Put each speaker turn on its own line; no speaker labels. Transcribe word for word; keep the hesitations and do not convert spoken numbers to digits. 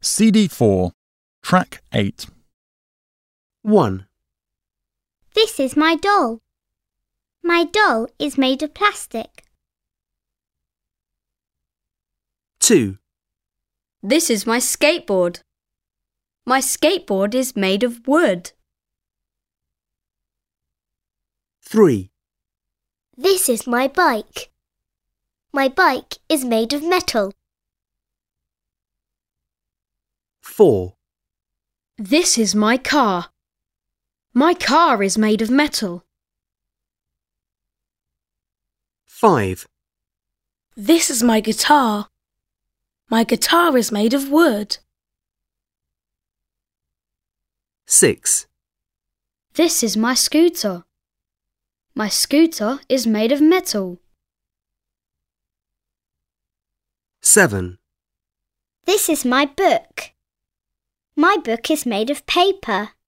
C D four, Track eight.
one.
This is my doll. My doll is made of plastic.
two.
This is my skateboard. My skateboard is made of wood.
three.
This is my bike. My bike is made of metal.
four.
This is my car. My car is made of metal.
five.
This is my guitar. My guitar is made of wood.
six.
This is my scooter. My scooter is made of metal.
seven.
This is my book. My book is made of paper.